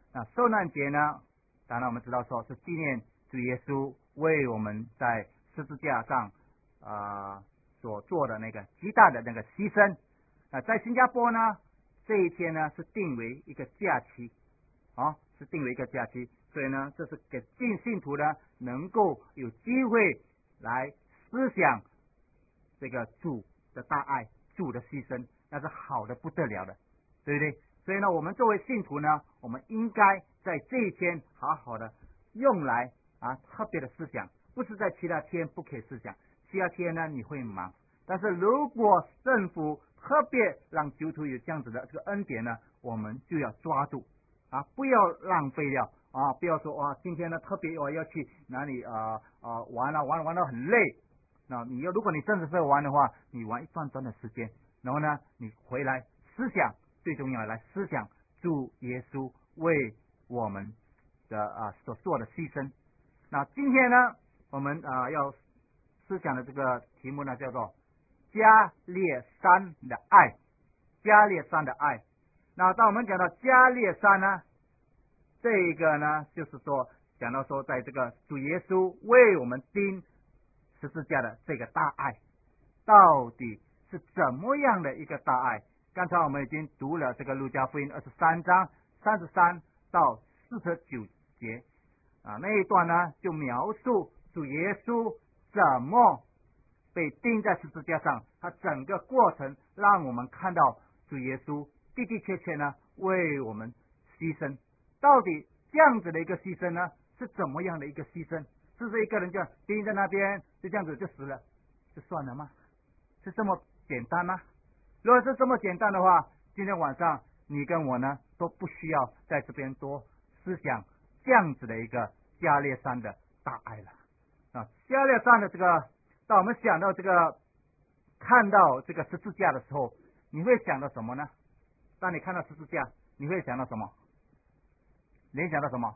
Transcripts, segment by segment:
那受难节呢，当然我们知道说是纪念主耶稣为我们在十字架上所做的那个极大的那个牺牲。在新加坡呢，这一天呢是定为一个假期，是定为一个假期，所以呢，这是给信徒呢能够有机会来思想这个主的大爱，主的牺牲，那是好的不得了的，对不对？所以呢，我们作为信徒呢，我们应该在这一天好好的用来特别的思想，不是在其他天不可以思想，其他天呢你会忙，但是如果政府特别让基督徒有这样子的这个恩典呢，我们就要抓住不要浪费掉不要说今天呢特别我要去哪里玩到很累。那如果你真的是玩的话，你玩一段的时间，然后呢你回来思想，最重要的来思想主耶稣为我们的所做的牺牲。那今天呢我们要思想的这个题目呢叫做加列山的爱。加列山的爱。那当我们讲到加列山呢，这个呢就是说讲到说在这个主耶稣为我们钉十字架的这个大爱，到底是怎么样的一个大爱？刚才我们已经读了这个路加福音23章33到49节那一段呢就描述主耶稣怎么被钉在十字架上，他整个过程让我们看到主耶稣的的确确呢为我们牺牲。到底这样子的一个牺牲呢是怎么样的一个牺牲？是不是一个人就钉在那边就这样子就死了就算了吗？是这么简单吗？如果是这么简单的话，今天晚上你跟我呢都不需要在这边多思想这样子的一个加列山的大爱了加列山的这个，当我们想到这个看到这个十字架的时候，你会想到什么呢？当你看到十字架，你会想到什么？联想到什么？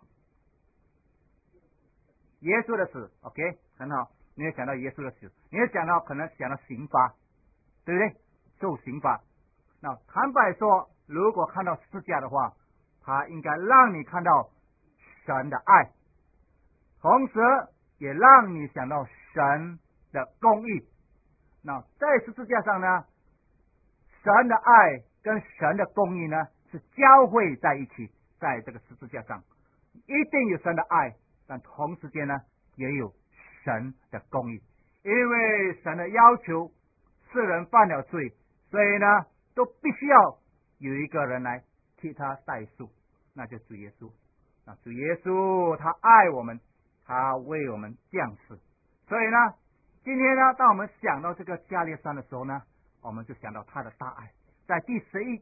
耶稣的死 ，OK， 很好，你会想到耶稣的死，你会可能想到刑罚，对不对？受刑罚。那坦白说，如果看到十字架的话，它应该让你看到神的爱，同时也让你想到神的公义。那在十字架上呢，神的爱跟神的公义呢是交汇在一起，在这个十字架上一定有神的爱，但同时间呢也有神的公义，因为神的要求世人犯了罪，所以呢都必须要有一个人来替他代赎，那就主耶稣。那主耶稣他爱我们，他为我们降世，所以呢今天呢当我们想到这个加列山的时候呢，我们就想到他的大爱。在第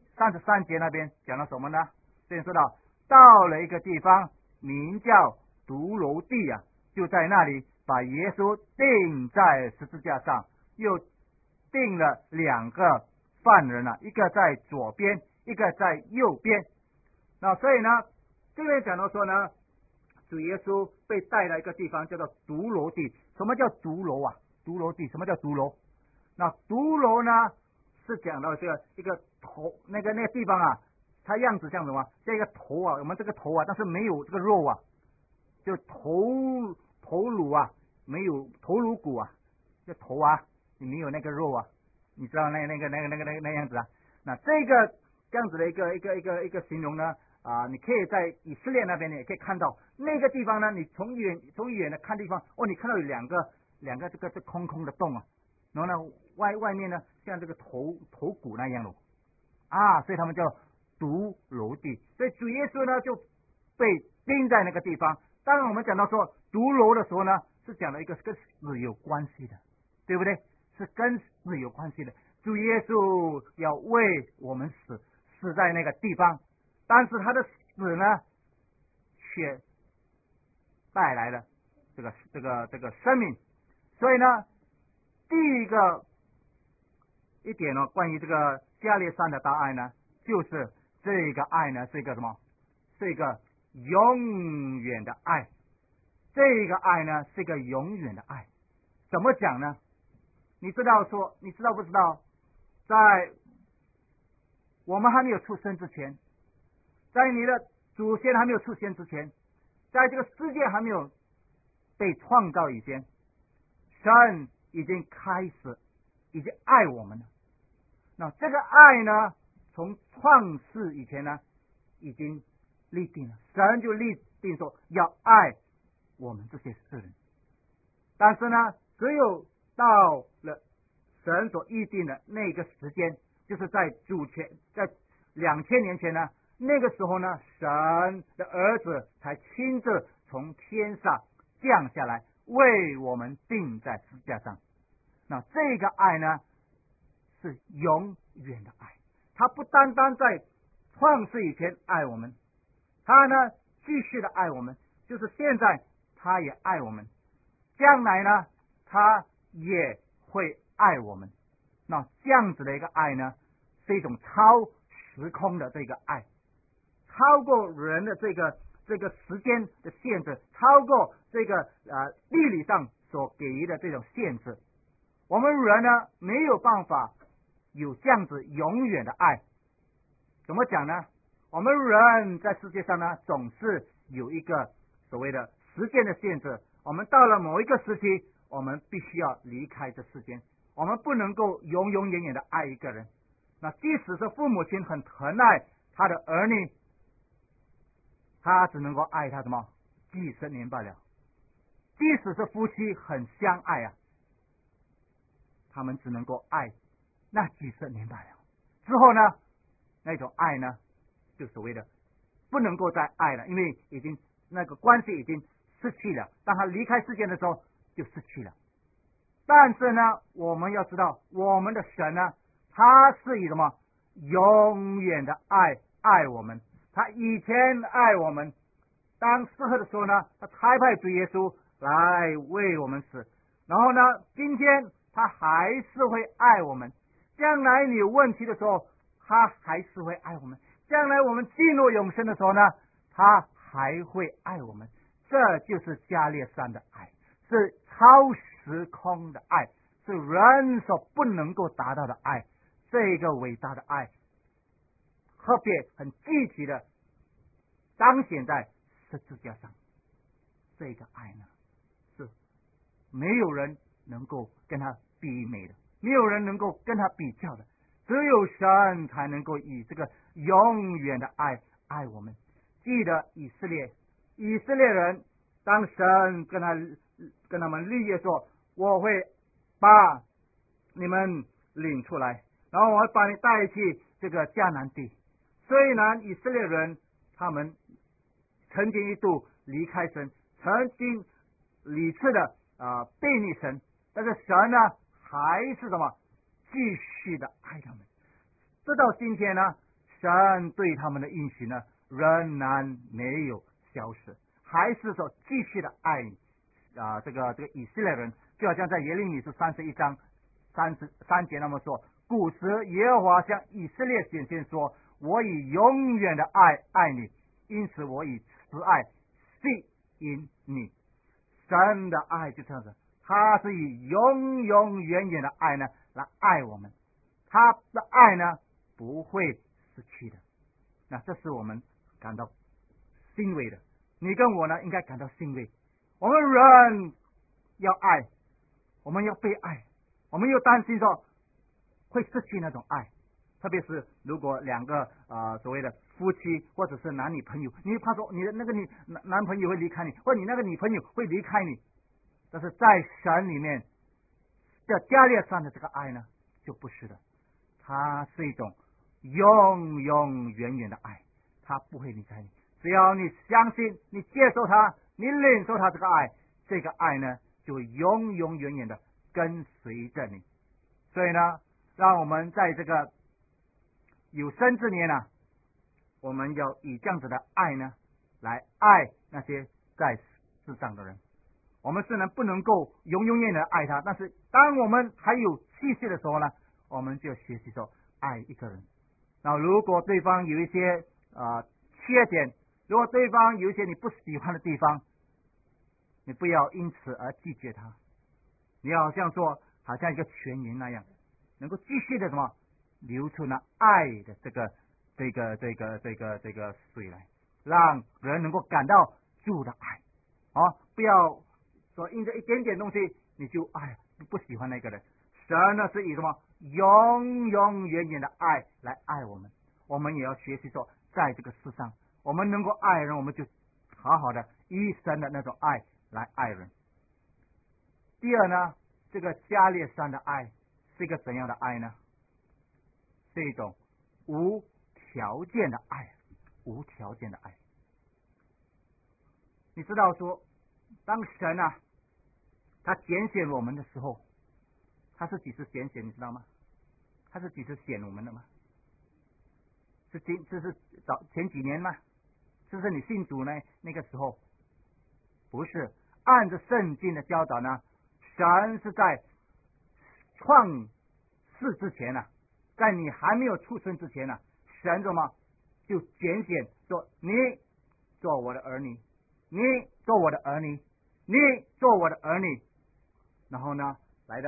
33节那边讲到什么呢？这边说到了一个地方名叫独楼地就在那里把耶稣钉在十字架上，又钉了2个犯人一个在左边，一个在右边。那所以呢这边讲到说呢，主耶稣被带到一个地方叫做独楼地。什么叫独楼独楼地，什么叫独楼？那独楼呢是讲到这个一个头，那个地方它样子像什么？这个头我们这个头但是没有这个肉就头颅没有头颅骨这头你没有那个肉你知道那样子那这个这样子的一个形容呢你可以在以色列那边也可以看到那个地方呢，你从远的看地方你看到有两个这个空空的洞然后呢外面呢像这个头骨那样所以他们叫独楼地。所以主耶稣呢就被钉在那个地方。当然我们讲到说独楼的时候呢，是讲了一个跟死有关系的，对不对？是跟死有关系的。主耶稣要为我们死在那个地方，但是他的死呢却带来了这个生命。所以呢第一个一点关于这个加列山的大爱呢，就是这个爱呢是一个什么？是一个永远的爱。这个爱呢是一个永远的爱。怎么讲呢？你知道不知道，在我们还没有出生之前，在你的祖先还没有出现之前，在这个世界还没有被创造以前，神已经开始，已经爱我们了。那这个爱呢，从创世以前呢，已经立定了，神就立定说要爱我们这些世人。但是呢，只有到了神所预定的那个时间，就是在2000年前呢，那个时候呢，神的儿子才亲自从天上降下来，为我们钉在十字架上。那这个爱呢，是永远的爱，他不单单在创世以前爱我们，他呢继续的爱我们，就是现在他也爱我们，将来呢他也会爱我们。那这样子的一个爱呢，是一种超时空的这个爱，超过人的这个时间的限制，超过这个地理上所给予的这种限制。我们人呢没有办法有这样子永远的爱。怎么讲呢？我们人在世界上呢，总是有一个所谓的时间的限制。我们到了某一个时期，我们必须要离开这世间，我们不能够永永远远的爱一个人。那即使是父母亲很疼爱他的儿女，他只能够爱他什么几十年罢了。即使是夫妻很相爱啊，他们只能够爱那几十年罢了。之后呢，那种爱呢，就所谓的不能够再爱了，因为已经那个关系已经失去了。当他离开世界的时候，就失去了。但是呢，我们要知道，我们的神呢，他是以什么永远的爱我们。他以前爱我们，当适合的时候呢，他差派主耶稣来为我们死。然后呢，今天他还是会爱我们。将来你有问题的时候，他还是会爱我们。将来我们进入永生的时候呢，他还会爱我们。这就是加略山的爱，是超时空的爱，是人所不能够达到的爱。这个伟大的爱，特别很具体的彰显在十字架上。这个爱呢，是没有人能够跟他比美的，没有人能够跟他比较的，只有神才能够以这个永远的爱我们。记得以色列人，当神跟他们立约说，我会把你们领出来，然后我会把你带去这个迦南地。虽然以色列人他们曾经一度离开神，曾经屡次的背逆神，但是神呢还是什么继续的爱他们。直到今天呢，神对他们的应许呢仍然没有消失，还是说继续的爱这个以色列人。就好像在耶利米书31章33节那么说，古时耶和华向以色列显现说，我以永远的爱你，因此我以慈爱吸引你。神的爱就这样子，他是以永永远远的爱呢来爱我们，他的爱呢不会失去的。那这是我们感到欣慰的，你跟我呢应该感到欣慰。我们人要爱，我们要被爱，我们又担心说会失去那种爱。特别是如果两个所谓的夫妻或者是男女朋友，你怕说你的那个男朋友会离开你，或者你那个女朋友会离开你。但是在神里面的加略山的这个爱呢，就不是的，它是一种永永远远的爱，它不会离开你。只要你相信，你接受它，你领受它这个爱，这个爱呢就永永远远的跟随着你。所以呢，让我们在这个有生之年呢，我们要以这样子的爱呢来爱那些在世上的人。我们虽然不能够永永远远的爱他，但是当我们还有气息的时候呢，我们就学习说爱一个人。那如果对方有一些缺点，如果对方有一些你不喜欢的地方，你不要因此而拒绝他，你要像说好像一个泉源那样，能够继续的流出那爱的这个水来。 让人能够感到主的爱。不要说因着一点点东西你就不喜欢那个人。神呢是以什么永永远远的爱来爱我们。我们也要学习说，在这个世上我们能够爱人，我们就好好的一生的那种爱来爱人。第二呢，这个加略山的爱是一个怎样的爱呢？是一种无条件的爱。无条件的爱。你知道说，当神他拣选我们的时候，他是几时拣选你知道吗？他是几时选我们的吗？这是前几年吗？是不是你信主呢？那个时候不是。按着圣经的教导呢，神是在创世之前在你还没有出生之前神怎么就拣选说，你做我的儿女，你做我的儿女，你做我的儿女。然后呢，来到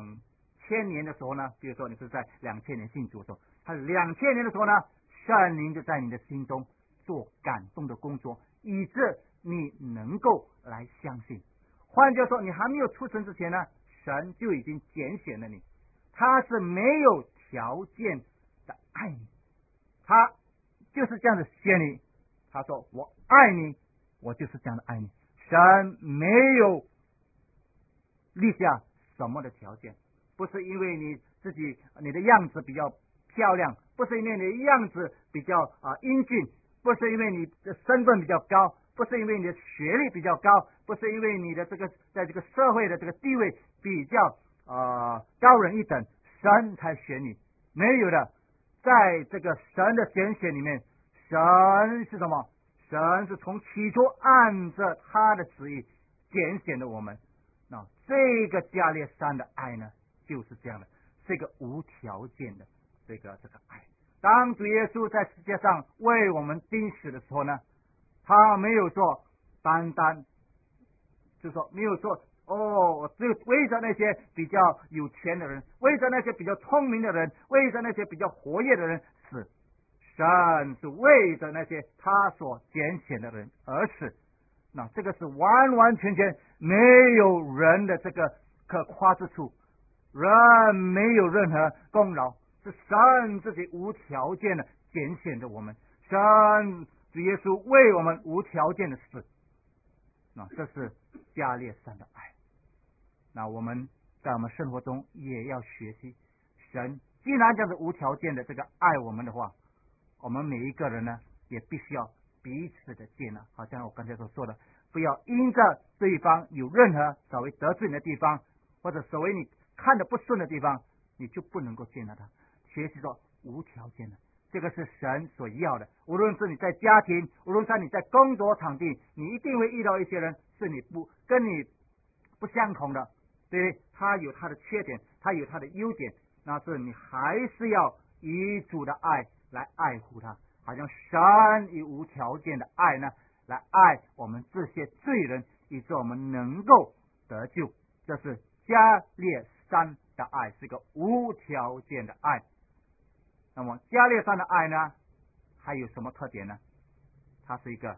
2000年的时候呢，比如说你是在2000年信主的时候，他2000年的时候呢，圣灵就在你的心中做感动的工作，以致你能够来相信。换句话说，你还没有出生之前呢，神就已经拣选了你，他是没有条件的爱你，他就是这样的选你。他说我爱你，我就是这样的爱你。神没有立下什么的条件，不是因为你的样子比较漂亮，不是因为你的样子比较英俊，不是因为你的身份比较高，不是因为你的学历比较高，不是因为你的在这个社会的这个地位比较高人一等，神才选你。没有的。在这个神的拣选里面，神是什么？神是从起初按着他的旨意拣选了我们。那这个加略山的爱呢，就是这样的，是一个无条件的这个爱。当主耶稣在世界上为我们钉死的时候呢，他没有说单单就是说没有说只有为着那些比较有钱的人，为着那些比较聪明的人，为着那些比较活跃的人死。神是为着那些他所拣选的人而死。那这个是完完全全没有人的这个可夸之处，人没有任何功劳，是神自己无条件的拣选着我们。神主耶稣为我们无条件的死。那这是加略山的爱。那我们在我们生活中也要学习，神既然这样子无条件的这个爱我们的话，我们每一个人呢也必须要彼此的接纳。好像我刚才所说的，不要因着对方有任何稍微得罪你的地方，或者所谓你看得不顺的地方，你就不能够接纳他。学习到无条件的，这个是神所要的。无论是你在家庭，无论是你在工作场地，你一定会遇到一些人是跟你不相同的，对，他有他的缺点，他有他的优点，那是你还是要以主的爱来爱护他，好像神以无条件的爱呢来爱我们这些罪人，以致我们能够得救。这是加略山的爱，是个无条件的爱。那么加略山的爱呢，还有什么特点呢？它是一个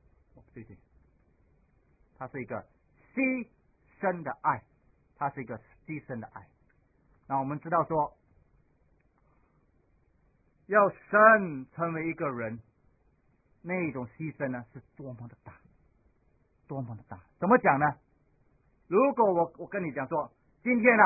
牺牲的爱，它是一个牺牲的爱。那我们知道说，要神成为一个人，那一种牺牲呢是多么的大，多么的大。怎么讲呢？如果我跟你讲说，今天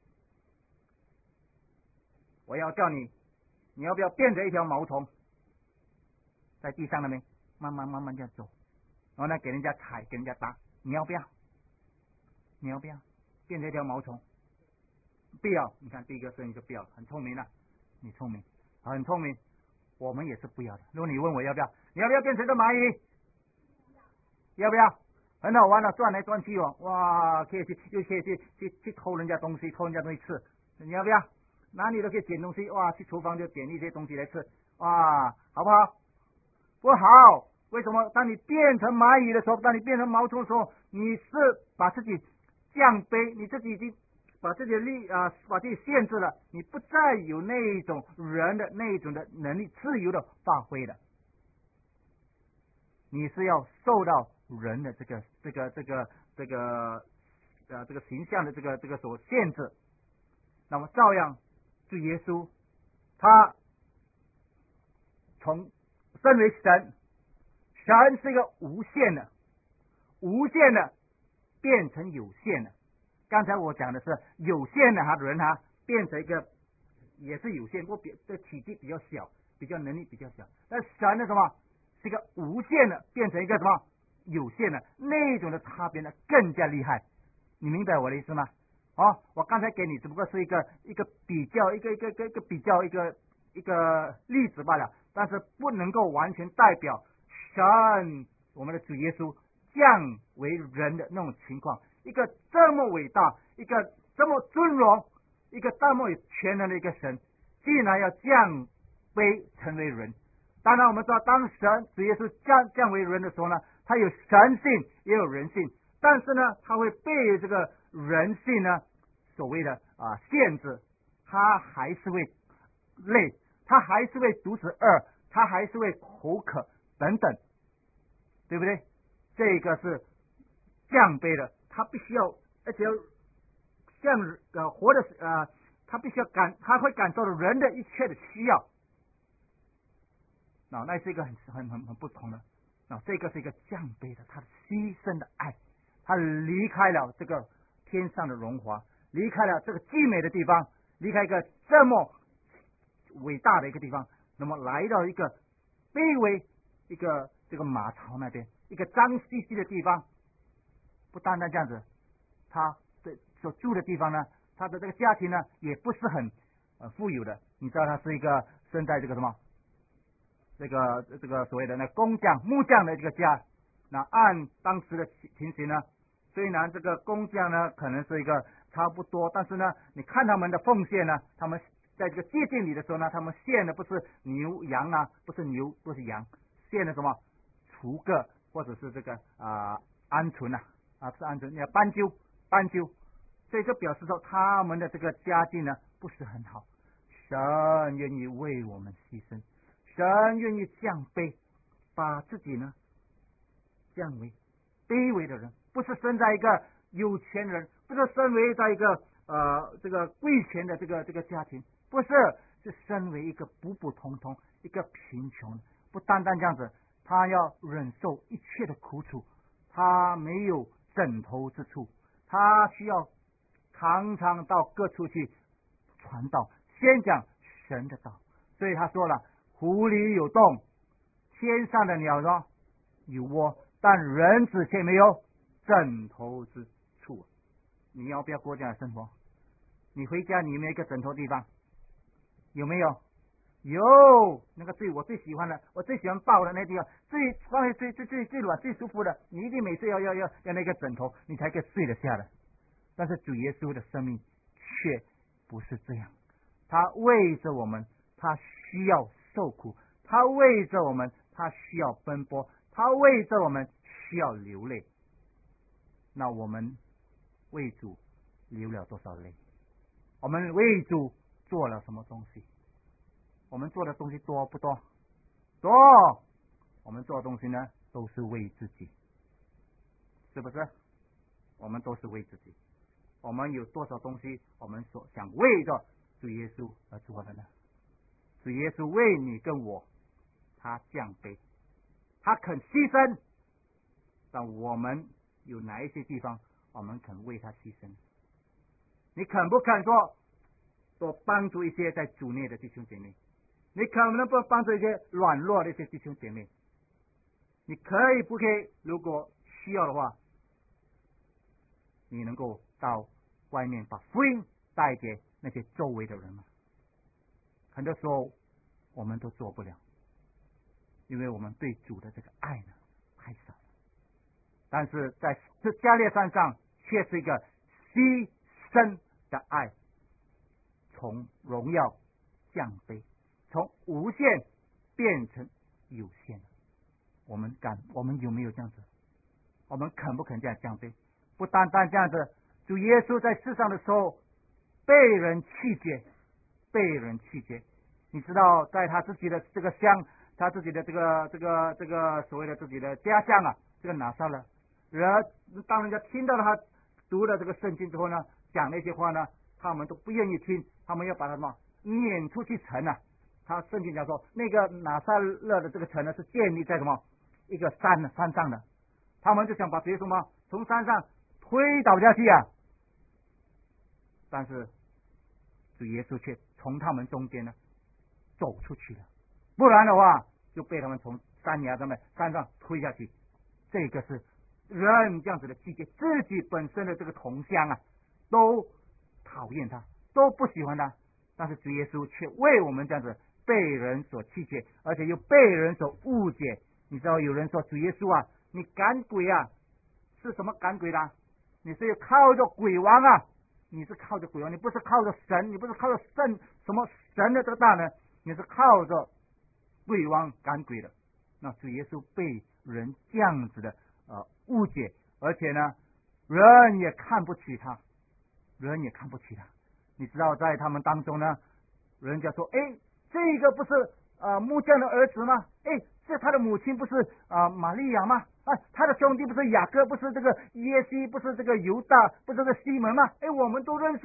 我要叫你要不要变成一条毛虫，在地上那边慢慢这样走，然后呢给人家踩，给人家打，你要不要？你要不要变成一条毛虫？不要。你看第一个声音就不要，很聪明你聪明，很聪明。我们也是不要的。如果你问我要不要，你要不要变成个蚂蚁？要不要？很好玩转来转去哇，可以去偷人家东西，吃。你要不要？哪里都可以捡东西，哇，去厨房就捡一些东西来吃，哇，好不好？不好。为什么？当你变成蚂蚁的时候，当你变成毛虫的时候，你是把自己降卑，你自己已经把自己的把自己限制了，你不再有那一种人的那一种的能力自由的发挥了。 你是要受到人的这个形象的这个所限制。那么照样，主耶稣他从身为神，神是一个无限的变成有限的。刚才我讲的是有限的人变成一个也是有限，不过这体积比较小，比较能力比较小。但神的什么是一个无限的变成一个什么有限的，那种的差别呢更加厉害。你明白我的意思吗？我刚才给你只不过是一个比较一个例子罢了，但是不能够完全代表神我们的主耶稣降为人的那种情况。一个这么伟大，一个这么尊荣，一个这么有全能的一个神，既然要降卑成为人，当然我们知道，当神主耶稣降为人的时候呢，他有神性也有人性，但是呢，他会被这个人性呢所谓的限制，他还是会累，他还是会肚子饿，他还是会口渴等等，对不对？这个是降卑的，他必须要，而且要像活的他必须要他会感受到人的一切的需要。那是一个很不同的。这个是一个降卑的，他牺牲的爱，他离开了这个天上的荣华，离开了这个极美的地方，离开一个这么伟大的一个地方，那么来到一个卑微一个这个马槽那边，一个脏兮兮的地方。不单单这样子，他的所住的地方呢，他的这个家庭呢也不是很富有的。你知道他是一个生在这个什么这个所谓的那工匠木匠的这个家。那按当时的情形呢，虽然这个工匠呢可能是一个差不多，但是呢你看他们的奉献呢，他们在这个祭奠礼的时候呢，他们献的不是牛羊啊，不是牛不是羊，献的什么雏鸽或者是这个鹌鹑不是鹌鹑，那斑鸠，所以就表示说他们的这个家境呢不是很好。神愿意为我们牺牲，神愿意降卑，把自己呢降为卑微的人，不是生在一个有钱人，不是生为在一个这个贵钱的这个家庭，不是，是身为一个普通一个贫穷。不单单这样子，他要忍受一切的苦楚，他没有枕头之处，他需要常常到各处去传道，先讲神的道。所以他说了，湖里有洞，天上的鸟呢有窝，但人子却没有枕头之处。你要不要过这样的生活？你回家你有没有一个枕头地方？有没有？有，那个我最喜欢的，我最喜欢抱的那地方，最软最舒服的，你一定每次要那个枕头，你才可以睡得下的。但是主耶稣的生命却不是这样，他为着我们，他需要受苦，他为着我们，他需要奔波，他为着我们需要流泪。那我们为主流了多少泪？我们为主做了什么东西？我们做的东西多不多？多。我们做的东西呢，都是为自己，是不是？我们都是为自己。我们有多少东西，我们所想为着主耶稣而做的呢？主耶稣为你跟我，他降卑，他肯牺牲。但我们有哪一些地方，我们肯为他牺牲？你肯不肯说多帮助一些在主内的弟兄姐妹？你可能不帮助一些软弱的一些弟兄姐妹？你可以不可以？如果需要的话，你能够到外面把福音带给那些周围的人吗？很多时候我们都做不了，因为我们对主的这个爱呢太少了。但是在这加略山上却是一个牺牲的爱，从荣耀降卑，从无限变成有限。我们有没有这样子？我们肯不肯这样降卑？不单单这样子，主耶稣在世上的时候被人弃绝。你知道在他自己的这个乡， 他自己的这个所谓的自己的家乡啊，这个拿撒勒。当人家听到了他读了这个圣经之后呢，讲那些话呢，他们都不愿意听，他们要把他什么撵出去城啊。他圣经讲说，那个拿撒勒的这个城呢，是建立在什么一个山上的，他们就想把主耶稣嘛从山上推倒下去啊。但是主耶稣却从他们中间呢走出去了，不然的话就被他们从山上推下去。这个是人这样子的季节，自己本身的这个同乡啊，都讨厌他，都不喜欢他，但是主耶稣却为我们这样子被人所弃绝，而且又被人所误解。你知道有人说主耶稣啊，你赶鬼啊，是什么赶鬼的？你是靠着鬼王啊，你是靠着鬼王，你不是靠着神，你不是靠着什么神的这个大能，你是靠着鬼王赶鬼的。那主耶稣被人这样子的误解，而且呢，人也看不起他，人也看不起他。你知道在他们当中呢，人家说，这个不是木匠的儿子吗？这他的母亲不是玛利亚吗？他的兄弟不是雅各，不是这个耶西，不是这个犹大，不是这个西门吗？我们都认识。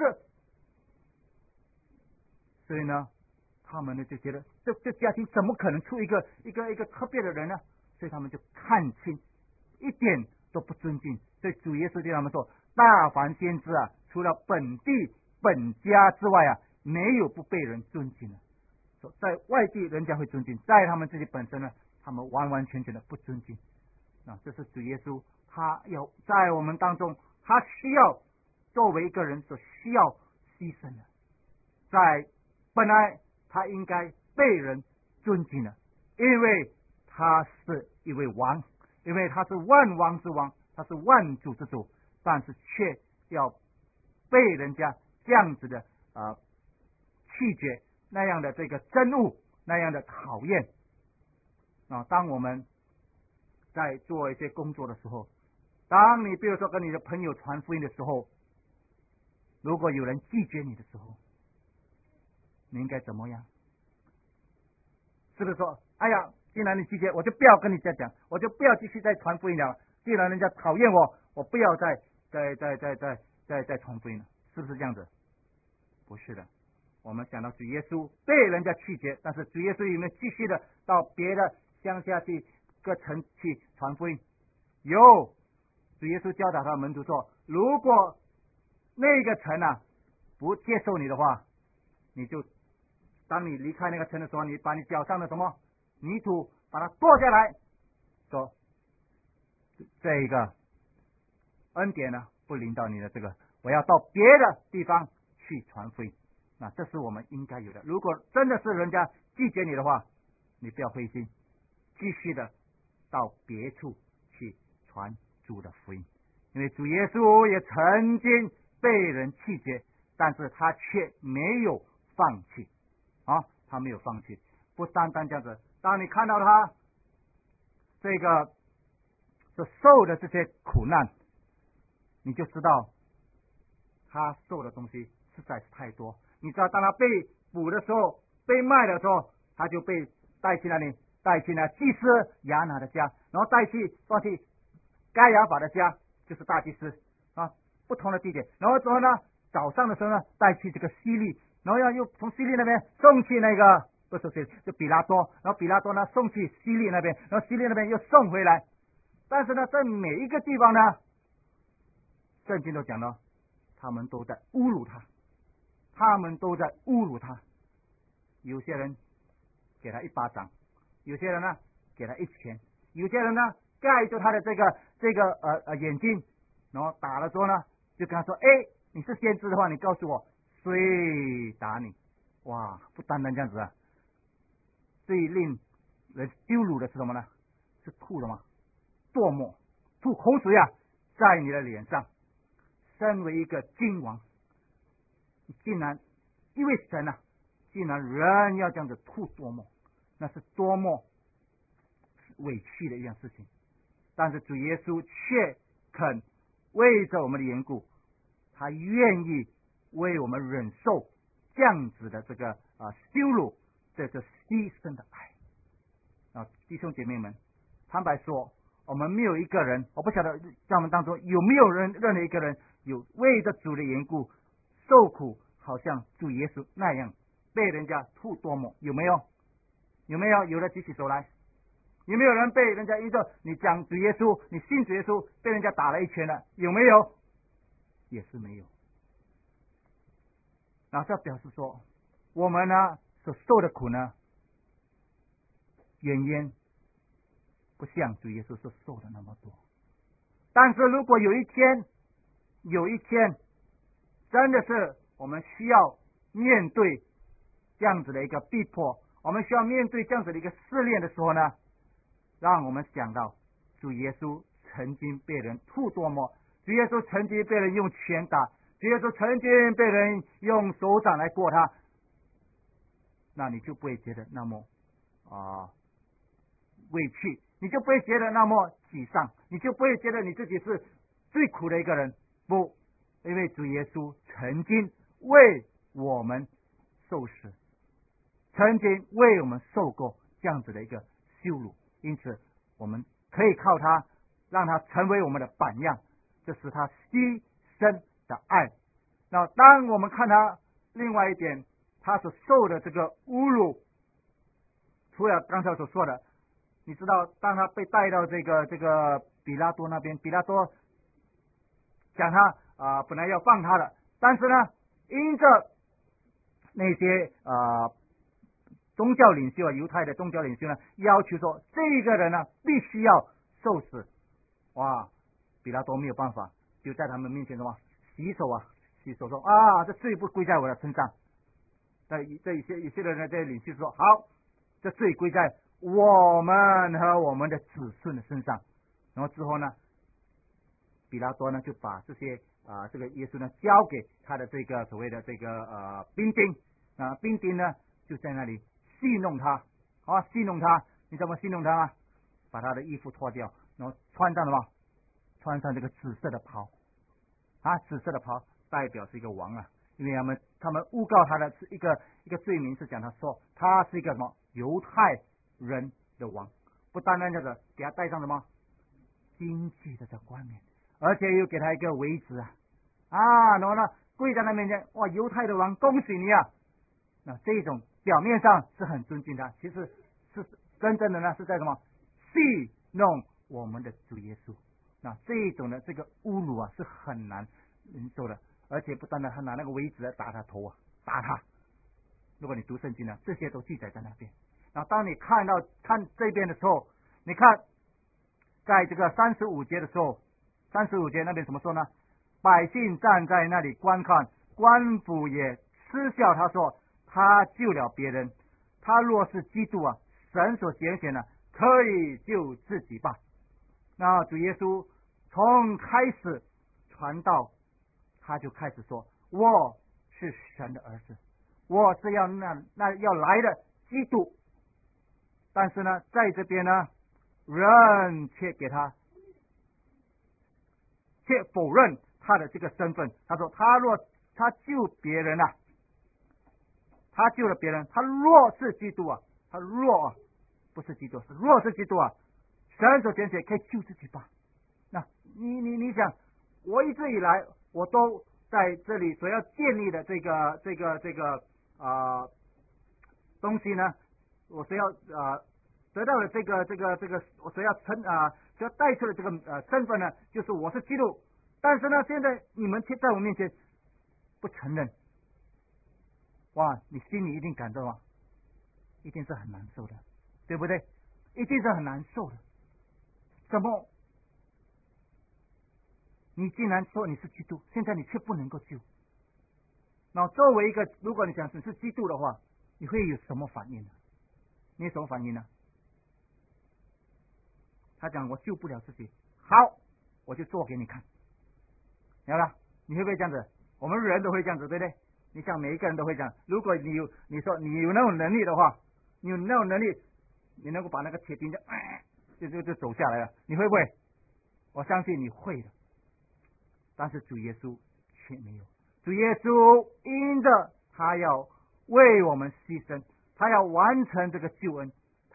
所以呢，他们呢就觉得这家庭怎么可能出一个特别的人呢？所以他们就看清，一点都不尊敬。所以主耶稣对他们说，大凡先知啊，除了本地本家之外啊，没有不被人尊敬的。在外地人家会尊敬，在他们自己本身呢，他们完完全全的不尊敬。这是主耶稣他要在我们当中，他需要作为一个人所需要牺牲的。在本来他应该被人尊敬的，因为他是一位王，因为他是万王之王，他是万主之主，但是却要被人家这样子的弃绝，那样的这个憎恶，那样的讨厌。当我们在做一些工作的时候，当你比如说跟你的朋友传福音的时候，如果有人拒绝你的时候，你应该怎么样？是不是说，既然你拒绝，我就不要跟你再讲，我就不要继续再传福音了。既然人家讨厌我，我不要再传福音了，是不是这样子？不是的。我们想到主耶稣被人家拒绝，但是主耶稣有没有继续的到别的乡下去各城去传福音？有，主耶稣教导他的门徒说，如果那个城不接受你的话，你就当你离开那个城的时候，你把你脚上的什么泥土把它跺下来，说这一个恩典呢不临到你的这个，我要到别的地方去传福音。这是我们应该有的。如果真的是人家拒绝你的话，你不要灰心，继续的到别处去传主的福音。因为主耶稣也曾经被人拒绝，但是他却没有放弃他没有放弃。不单单这样子，当你看到他这个所受的这些苦难，你就知道他受的东西实在是太多。你知道当他被捕的时候，被卖的时候，他就被带去哪里？带去了祭司亚拿的家，然后放去该亚法的家，就是大祭司不同的地点。然后之后呢，早上的时候呢，带去这个西利，然后又从西利那边送去那个不是谁，就比拉多，然后比拉多呢送去西利那边，然后西利那边又送回来。但是呢，在每一个地方呢，圣经都讲到，他们都在侮辱他，他们都在侮辱他。有些人给他一巴掌，有些人呢给他1钱，有些人呢盖住他的这个眼睛，然后打了之后呢，就跟他说：“你是先知的话，你告诉我谁打你？”哇，不单单这样子最令人羞辱的是什么呢？是吐了吗？唾沫，吐口水在你的脸上。身为一个君王，竟然因为神竟然人要这样子吐唾沫，那是多么委屈的一样事情。但是主耶稣却肯为着我们的缘故，他愿意为我们忍受这样子的这个羞辱，这是牺牲的爱。 弟兄姐妹们，坦白说，我们没有一个人，我不晓得在我们当中有没有任何一个人有为着主的缘故受苦，好像主耶稣那样被人家吐唾沫，有没有？有没有？有的举起手来。有没有人被人家因着你讲主耶稣，你信主耶稣，被人家打了一拳了？有没有？也是没有。然后这表示说，我们呢所受的苦呢，远远不像主耶稣所受的那么多。但是如果有一天真的是我们需要面对这样子的一个逼迫，我们需要面对这样子的一个试炼的时候呢，让我们想到主耶稣曾经被人吐唾沫，主耶稣曾经被人用拳打，主耶稣曾经被人用手掌来过他，那你就不会觉得那么委屈，你就不会觉得那么沮丧，你就不会觉得你自己是最苦的一个人。不，因为主耶稣曾经为我们受死，曾经为我们受过这样子的一个羞辱，因此我们可以靠他，让他成为我们的榜样，这是他牺牲的爱。那当我们看他另外一点，他所受的这个侮辱，除了刚才所说的，你知道当他被带到这个比拉多那边，比拉多讲他本来要放他的，但是呢因着那些宗教领袖犹太的宗教领袖呢要求说这个人呢必须要受死。哇，比拉多没有办法，就在他们面前什么洗手说这罪不归在我的身上。这一些人呢，这些领袖说好，这罪归在我们和我们的子孙的身上。然后之后呢，比拉多呢就把这些这个耶稣呢交给他的这个所谓的这个兵丁兵丁呢就在那里戏弄他，戏弄他，你怎么戏弄他吗？把他的衣服脱掉，然后穿上什么？穿上这个紫色的袍紫色的袍代表是一个王因为他们诬告他的是一个罪名，是讲他说他是一个什么犹太人的王，不单单这个给他戴上什么荆棘的这冠冕，而且又给他一个围子然后呢跪在他面前，哇，犹太的王，恭喜你那这种表面上是很尊敬他，其实是真正的呢是在什么戏弄我们的主耶稣。那这一种的这个侮辱是很难忍受的，而且不单单他拿那个围子来打他头打他。如果你读圣经呢，这些都记载在那边。然后当你看这边的时候，你看在这个35节的时候，35节那边怎么说呢？百姓站在那里观看，官府也嗤笑他说，他救了别人，他若是基督神所拣选的，可以救自己吧。那主耶稣从开始传道，他就开始说我是神的儿子，我是要来的基督。但是呢在这边呢，人却否认他的这个身份。他说他救别人他救了别人，他若是基督他若不是基督，是若是基督神所拣选，可以救自己吧。那你想，我一直以来我都在这里所要建立的这个东西呢，我所要得到的这个我所要带出的这个身份呢，就是我是基督。但是呢现在你们在我面前不承认，哇，你心里一定感到一定是很难受的，对不对？一定是很难受的。怎么你竟然说你是基督，现在你却不能够救？那作为一个，如果你想你是基督的话，你会有什么反应呢？你有什么反应呢？他讲我救不了自己，好，我就做给你看。明白吧？你会不会这样子？我们人都会这样子，对不对？你想每一个人都会这样。如果你说你有那种能力的话，你有那种能力，你能够把那个铁钉就走下来了，你会不会？我相信你会的。但是主耶稣却没有。主耶稣因着他要为我们牺牲，他要完成这个救恩，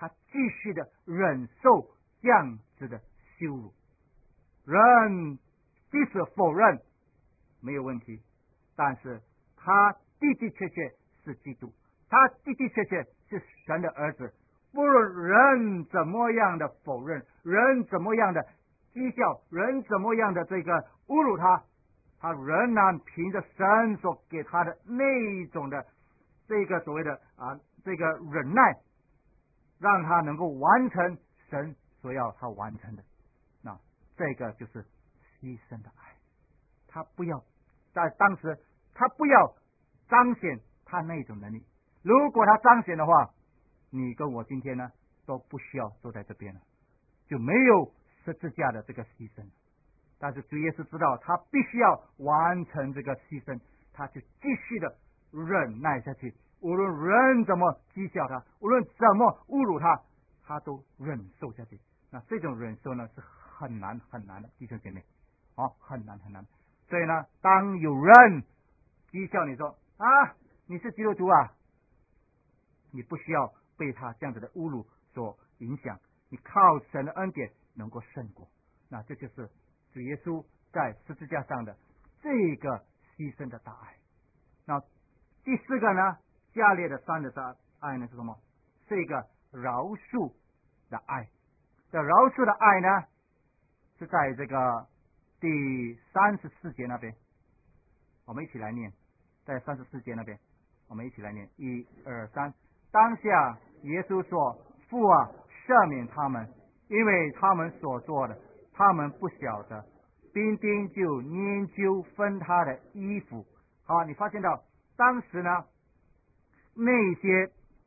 他继续的忍受这样子的羞辱。人即使否认没有问题，但是他的的确确是基督，他的的确确是神的儿子。不论人怎么样的否认，人怎么样的讥笑，人怎么样的这个侮辱他，他仍然凭着神所给他的那一种的这个所谓的这个忍耐，让他能够完成神所要他完成的。那这个就是牺牲的爱。他不要在当时，他不要彰显他那种能力。如果他彰显的话，你跟我今天呢都不需要坐在这边了，就没有十字架的这个牺牲。但是主耶稣知道他必须要完成这个牺牲，他就继续的忍耐下去，无论人怎么讥笑他，无论怎么侮辱他，他都忍受下去。那这种忍受呢是很难很难的，弟兄姐妹，很难很难。所以呢，当有人讥笑你说你是基督徒啊，你不需要被他这样子的侮辱所影响，你靠神的恩典能够胜过。那这就是主耶稣在十字架上的这个牺牲的大爱。那第四个呢，加列的三的爱呢是什么？是一个饶恕的爱。这饶恕的爱呢，是在这个第34节那边，我们一起来念。在34节那边，我们一起来念，1、2、3。当下耶稣说：“父啊，赦免他们，因为他们所做的，他们不晓得。”兵丁就研究分他的衣服。好，你发现到当时呢，那些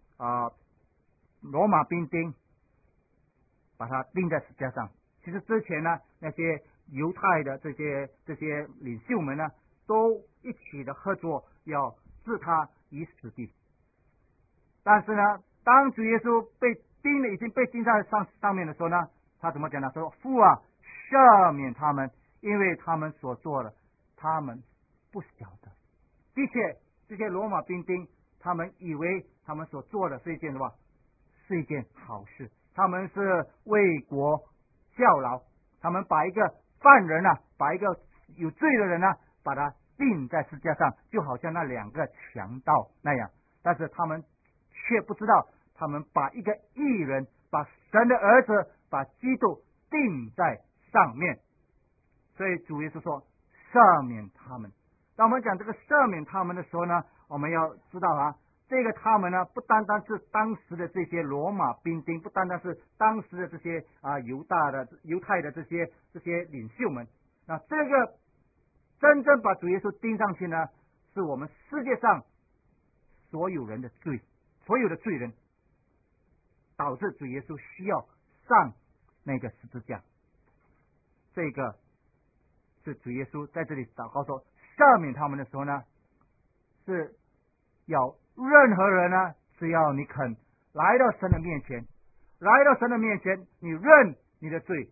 罗马兵丁把他钉在十字架上。其实之前呢，那些犹太的这些领袖们呢，都一起的合作要置他于死地。但是呢，当主耶稣已经被钉在上面的时候呢，他怎么讲呢？说：“父啊，赦免他们，因为他们所做的，他们不晓得。”的确，这些罗马兵丁他们以为他们所做的是一件什么？是一件好事。他们是为国效劳，他们把一个犯人把一个有罪的人把他钉在十字架上，就好像那两个强盗那样。但是他们却不知道，他们把一个义人，把神的儿子，把基督钉在上面。所以主耶稣说：“赦免他们。”当我们讲这个赦免他们的时候呢，我们要知道这个他们呢，不单单是当时的这些罗马兵丁，不单单是当时的这些犹太的这些领袖们。那这个真正把主耶稣钉上去呢，是我们世界上所有人的罪，所有的罪人，导致主耶稣需要上那个十字架。这个是主耶稣在这里祷告说赦免他们的时候呢，是要任何人呢，只要你肯来到神的面前，你认你的罪，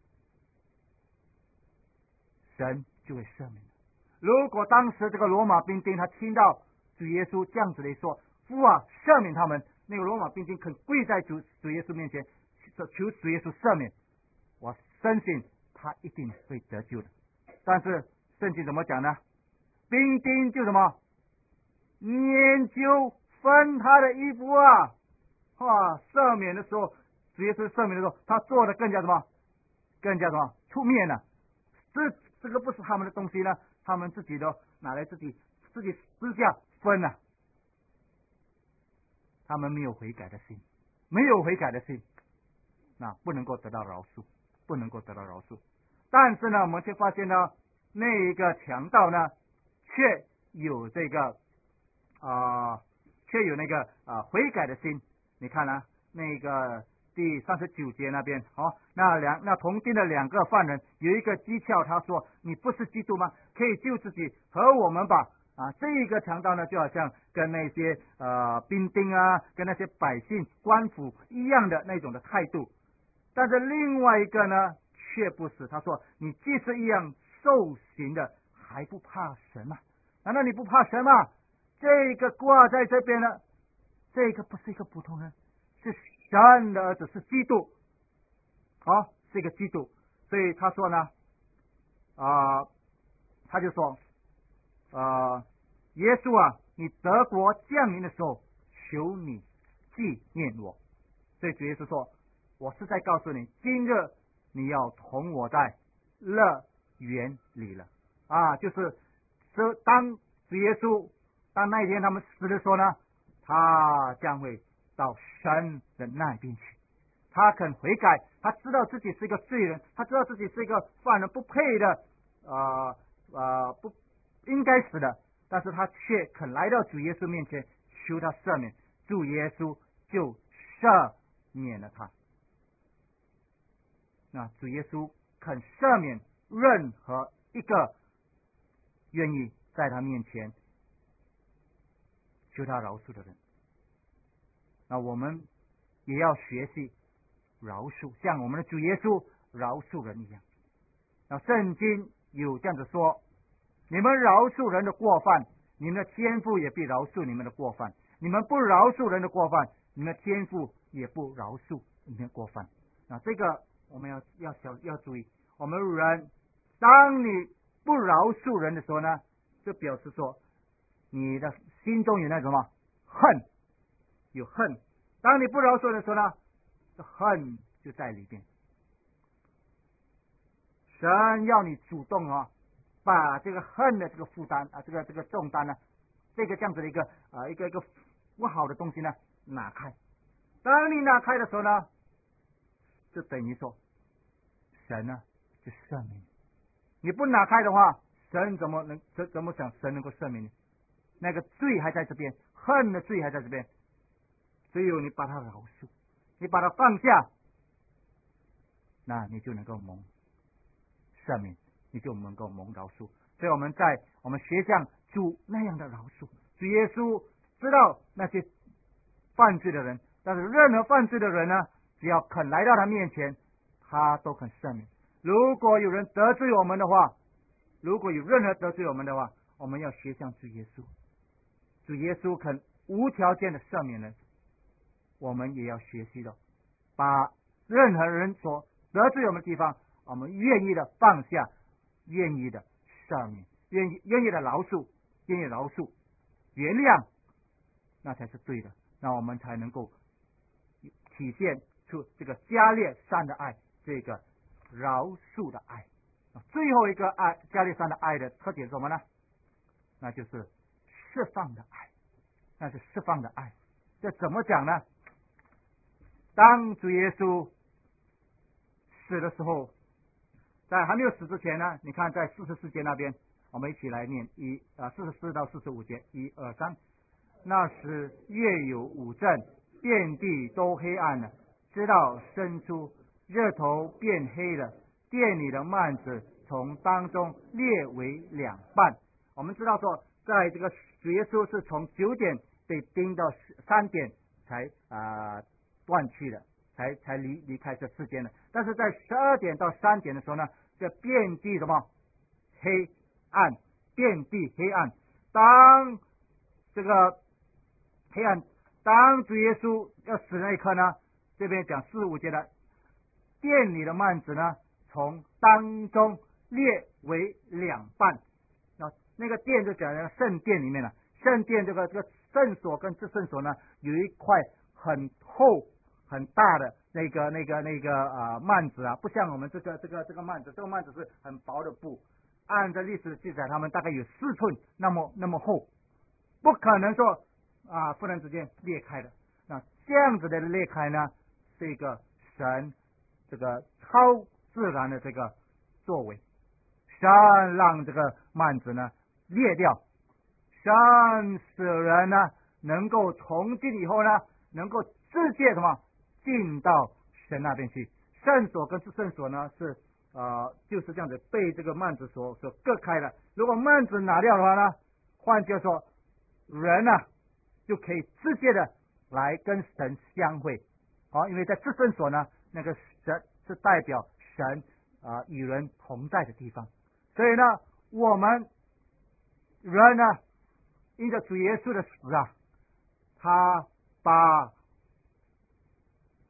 神就会赦免。如果当时这个罗马兵丁他听到主耶稣这样子的说：“父啊，赦免他们”，那个罗马兵丁肯跪在主耶稣面前求主耶稣赦免，我相信他一定会得救的。但是圣经怎么讲呢？兵丁就什么？研究分他的衣服赦免的时候，主耶稣赦免的时候，他做的更加什么？更加什么？出面了。这个不是他们的东西呢，他们自己都拿来自己私下分了。他们没有悔改的心，那不能够得到饶恕，但是呢，我们却发现呢，那一个强盗呢，却有这个悔改的心。你看那个第39节那边，那同钉的两个犯人，有一个讥诮他说：“你不是基督吗？可以救自己和我们吧。”这一个强盗呢，就好像跟那些兵丁跟那些百姓官府一样的那种的态度。但是另外一个呢，却不是。他说：“你既是一样受刑的，还不怕神吗？难道你不怕神吗？”这个挂在这边呢，这个不是一个普通人，是神的儿子是基督，是一个基督。所以他说呢，他就说，耶稣啊，你得国降临的时候，求你纪念我。所以主耶稣说，我是在告诉你，今日你要同我在乐园里了。就是当主耶稣当那一天他们死的时候呢，他将会到神的那边去。他肯悔改，他知道自己是一个罪人，他知道自己是一个犯人，不配的，不应该死的，但是他却肯来到主耶稣面前求他赦免，主耶稣就赦免了他。那主耶稣肯赦免任何一个愿意在他面前求他饶恕的人。那我们也要学习饶恕，像我们的主耶稣饶恕人一样。那圣经有这样子说，你们饶恕人的过犯，你们的天父也必饶恕你们的过犯；你们不饶恕人的过犯，你们的天父也不饶恕你们的过犯。那这个我们要注意，我们人当你不饶恕人的时候呢，就表示说你的心中有那什么恨，有恨。当你不饶恕的时候呢，恨就在里边。神要你主动把这个恨的这个负担这个重担呢，这样子的一个不好的东西呢拿开。当你拿开的时候呢，就等于说神呢就赦免你。你不拿开的话，神怎么想神能够赦免你？那个罪还在这边，恨的罪还在这边，只有你把它饶恕，你把它放下，那你就能够蒙赦免，你就能够蒙饶恕。所以我们学像主那样的饶恕。主耶稣知道那些犯罪的人，但是任何犯罪的人呢，只要肯来到他面前，他都肯赦免。如果有人得罪我们的话，如果有任何得罪我们的话，我们要学像主耶稣。主耶稣肯无条件的赦免人，我们也要学习的，把任何人所得罪我们的地方，我们愿意的放下，愿意的赦免，愿意的饶恕，愿意饶恕原谅，那才是对的。那我们才能够体现出这个加列善的爱，这个饶恕的爱。最后一个爱，加列善的爱的特点是什么呢？那就是释放的爱，那是释放的爱。这怎么讲呢？当主耶稣死的时候，在还没有死之前呢，你看在44节那边，我们一起来念44到45节，1、2、3。那时月有5阵，遍地都黑暗了，直到深处，日头变黑了，殿里的幔子从当中裂为2半。我们知道说，在这个主耶稣是从9点被钉到3点才断去的，才离开这世间的。但是在12点到3点的时候呢，这遍地什么黑暗，遍地黑暗。当这个黑暗，当主耶稣要死那一刻呢，这边讲45节的，殿里的幔子呢从当中裂为2半。那个殿就讲圣殿里面了，圣殿这个圣所跟至圣所呢，有一块很厚很大的那个幔子不像我们这个幔子，这个幔子是很薄的布，按照历史记载，他们大概有4寸那么厚，不可能说忽然之间裂开的。那这样子的裂开呢，是一个神这个超自然的这个作为，神让这个幔子呢裂掉，神使人呢能够从今以后呢，能够直接进到神那边去。圣所跟至圣所呢是就是这样子被这个幔子所隔开了。如果幔子拿掉的话呢，换句话说，人就可以直接的来跟神相会。因为在至圣所呢，那个神是代表神与人同在的地方。所以呢，我们人呢，因着主耶稣的死他把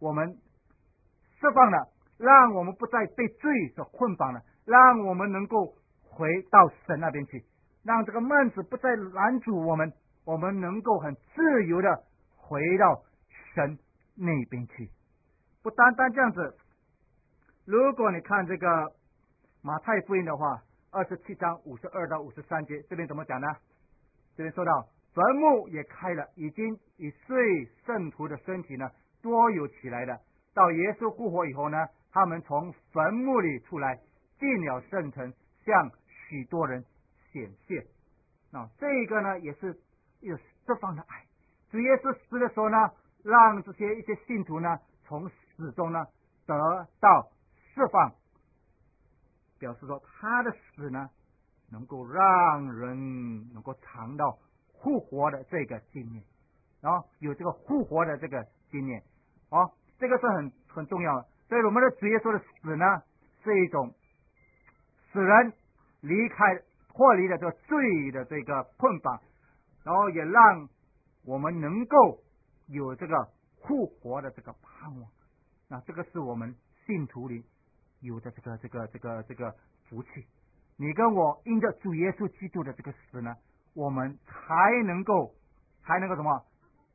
我们释放了，让我们不再被罪所捆绑了，让我们能够回到神那边去，让这个幔子不再拦阻我们，我们能够很自由的回到神那边去。不单单这样子，如果你看这个马太福音的话，27章52到53节，这边怎么讲呢？这边说到坟墓也开了，已经以睡圣徒的身体呢多有起来了。到耶稣复活以后呢，他们从坟墓里出来，进了圣城，向许多人显现。这个呢也是有释放的爱。主耶稣死的时候呢，让这些一些信徒呢从死中呢得到释放，表示说他的死呢能够让人能够尝到复活的这个经验，有这个复活的这个经验，这个是很重要的。所以我们的主耶稣的死呢，是一种使人脱离了这个罪的这个捆绑，然后也让我们能够有这个复活的这个盼望。那这个是我们信徒里有的这个福气。你跟我因着主耶稣基督的这个死呢，我们才能够什么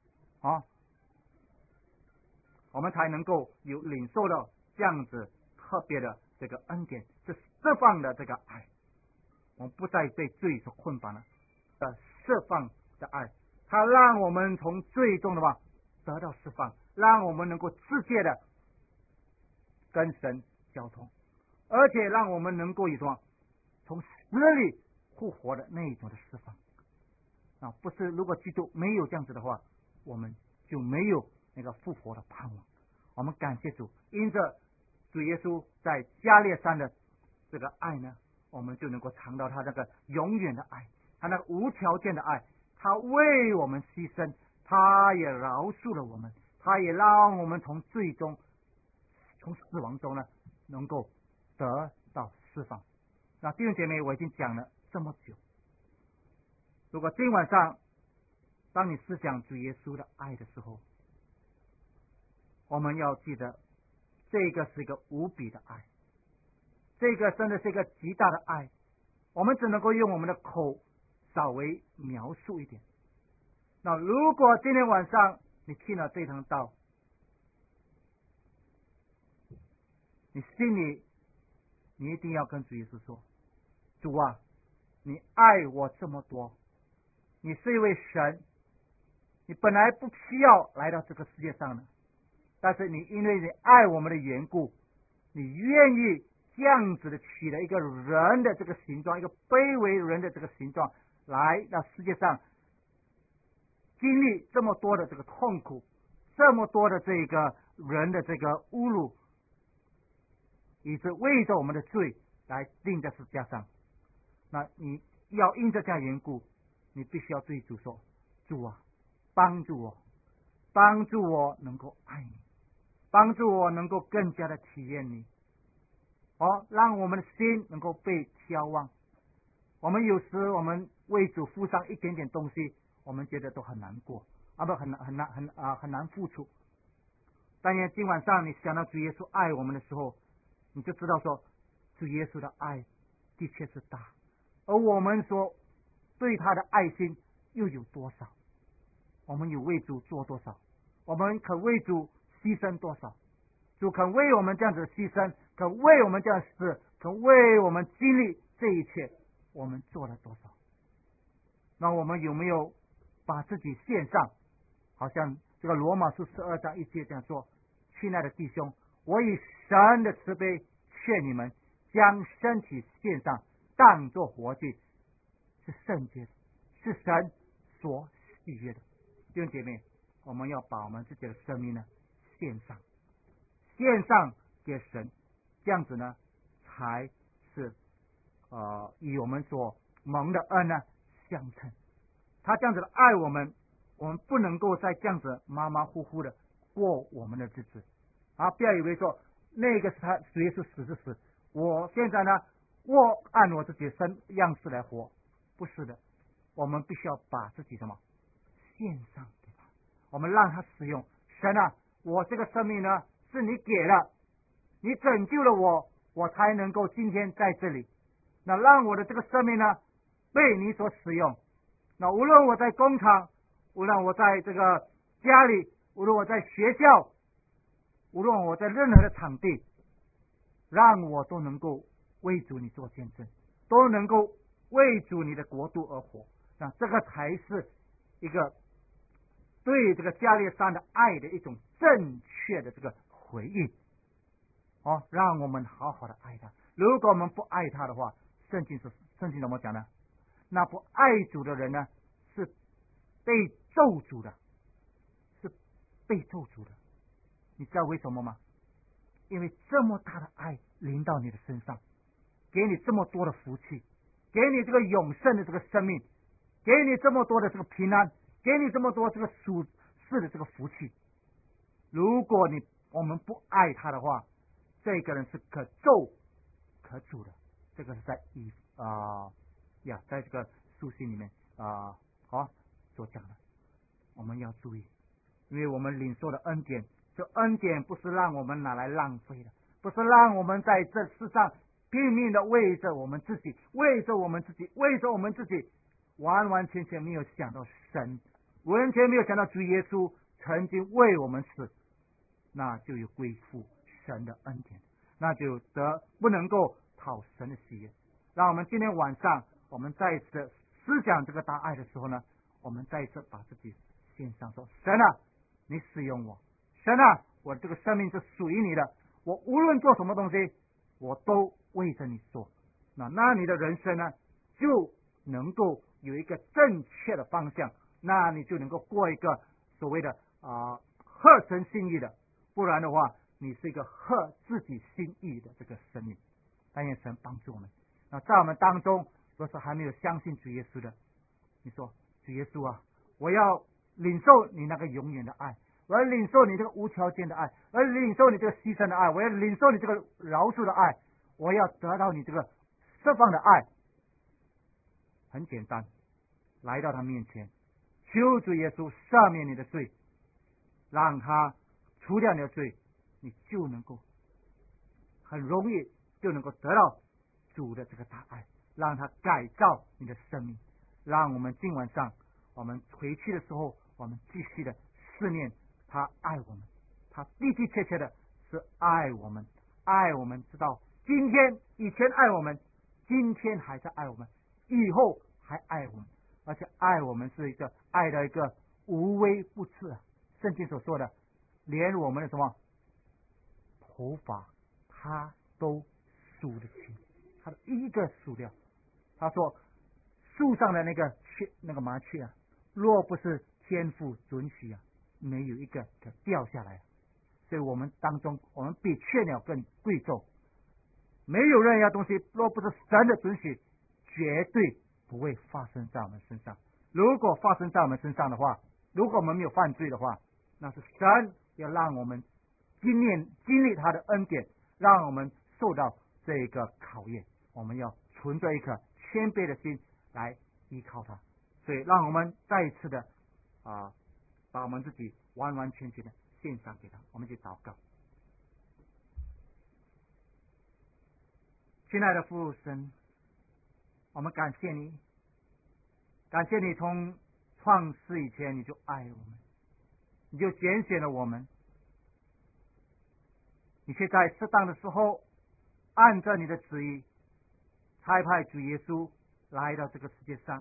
我们才能够有领受到这样子特别的这个恩典，是释放的这个爱，我们不再被罪所捆绑了的释放的爱，它让我们从罪中的话得到释放，让我们能够直接的跟神交通，而且让我们能够有什么从死里复活的那一种的释放。不是如果基督没有这样子的话，我们就没有那个复活的盼望。我们感谢主，因着主耶稣在加略山的这个爱呢，我们就能够尝到他那个永远的爱，他那个无条件的爱，他为我们牺牲，他也饶恕了我们，他也让我们从罪中从死亡中呢能够得到释放。那弟兄姐妹，我已经讲了这么久，如果今晚上当你思想主耶稣的爱的时候，我们要记得这个是一个无比的爱，这个真的是一个极大的爱，我们只能够用我们的口稍微描述一点。那如果今天晚上你听了这堂道，你心里你一定要跟主耶稣说，主啊，你爱我这么多，你是一位神，你本来不需要来到这个世界上的，但是你因为你爱我们的缘故，你愿意这样子的取了一个人的这个形状，一个卑微人的这个形状，来到世界上经历这么多的这个痛苦，这么多的这个人的这个侮辱，以致为着我们的罪来钉在十字架上。那你要因着这样缘故，你必须要对主说，主啊，帮助我能够爱你，帮助我能够更加的体验你，让我们的心能够被挑旺。我们有时我们为主付上一点点东西，我们觉得都很难过，很难付出。但愿今晚上你想到主耶稣爱我们的时候，你就知道说，主耶稣的爱的确是大，而我们说对他的爱心又有多少？我们有为主做多少？我们可为主牺牲多少？主肯为我们这样子牺牲，肯为我们这样死，肯为我们经历这一切，我们做了多少？那我们有没有把自己献上？好像这个罗马书12章1节这样说，亲爱的弟兄，我以神的慈悲劝你们，将身体献上，当作活祭，是圣洁的，是神所喜悦的。弟兄姐妹，我们要把我们自己的生命呢献上给神，这样子呢才是与我们所蒙的恩呢相称。他这样子的爱我们，我们不能够再这样子马马虎虎的过我们的日子不要以为说那个是他主耶稣死是死，我现在呢我按我自己的样式来活，不是的，我们必须要把自己什么献上给他，我们让他使用。神啊， 我这个生命呢是你给了，你拯救了我，我才能够今天在这里。那让我的这个生命呢被你所使用。那无论我在工厂，无论我在这个家里，无论我在学校，无论我在任何的场地，让我都能够为主你做见证，都能够为主你的国度而活。那这个才是一个对这个加略山的爱的一种正确的这个回应。让我们好好的爱他。如果我们不爱他的话，圣经怎么讲呢？那不爱主的人呢，是被咒诅的，是被咒诅的。你知道为什么吗？因为这么大的爱临到你的身上，给你这么多的福气，给你这个永生的这个生命，给你这么多的这个平安，给你这么多这个属世的这个福气。如果我们不爱他的话，这个人是可咒可诅的。这个是在在这个书信里面所讲的。我们要注意，因为我们领受的恩典，这恩典不是让我们拿来浪费的，不是让我们在这世上拼命的为着我们自己，完完全全没有想到神，完全没有想到主耶稣曾经为我们死，那就有归附神的恩典，那就不能够讨神的喜悦。让我们今天晚上，我们再一次思想这个大爱的时候呢，我们再一次把自己献上，说：神啊，你使用我，神啊，我这个生命是属于你的，我无论做什么东西，我都为着你做。那你的人生呢，就能够有一个正确的方向，那你就能够过一个所谓的合神心意的，不然的话，你是一个合自己心意的这个生命。但愿神帮助我们。那在我们当中，若是还没有相信主耶稣的，你说：主耶稣啊，我要领受你那个永远的爱，我要领受你这个无条件的爱，我要领受你这个牺牲的爱，我要领受你这个饶恕的爱，我要得到你这个释放的爱。很简单，来到他面前，求主耶稣赦免你的罪，让他除掉你的罪，你就能够很容易就能够得到主的这个大爱，让他改造你的生命。让我们今晚上我们回去的时候，我们继续的思念他爱我们，他的的确确的是爱我们，知道以前爱我们，今天还在爱我们，以后还爱我们，而且爱我们是一个爱的一个无微不至。圣经所说的，连我们的什么头发他都数得清，他的一个数掉。他说树上的那个麻雀若不是天父准许没有一个可掉下来。所以我们当中，我们比雀鸟更贵重。没有任何东西若不是神的准许，绝对不会发生在我们身上。如果发生在我们身上的话，如果我们没有犯罪的话，那是神要让我们经历他的恩典，让我们受到这个考验。我们要存着一颗谦卑的心来依靠他。所以让我们再一次的把我们自己完完全全的献上给他。我们去祷告。亲爱的父神，我们感谢你，从创世以前你就爱我们，你就拣选了我们，你却在适当的时候按照你的旨意差派主耶稣来到这个世界上，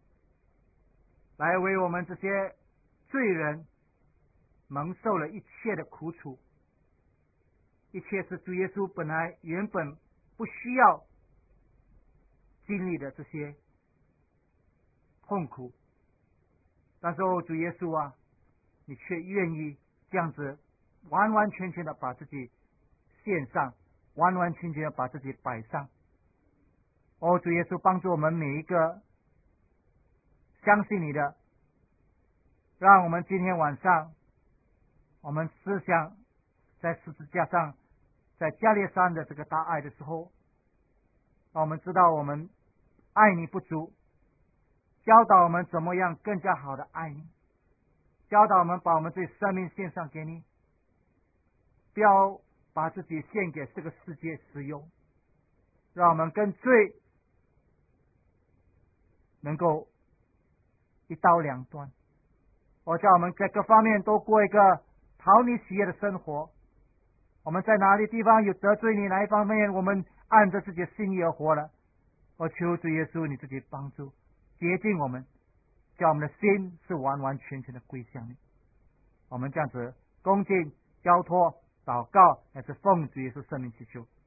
来为我们这些罪人蒙受了一切的苦楚。一切是主耶稣原本不需要经历的这些痛苦，但是主耶稣你却愿意这样子完完全全的把自己献上，完完全全的把自己摆上。主耶稣帮助我们每一个相信你的，让我们今天晚上我们思想在十字架上，在加略山的这个大爱的时候，我们知道我们爱你不足，教导我们怎么样更加好的爱你，教导我们把我们自己生命献上给你， 不要把自己献给这个世界使用，让我们跟罪能够一刀两断。我叫我们在各方面都过一个讨你喜悦的生活。我们在哪里地方有得罪你，哪一方面我们按着自己的心意而活了，我求主耶稣你自己帮助洁净我们，叫我们的心是完完全全的归向你。我们这样子恭敬交托祷告，也是奉主耶稣圣名祈求。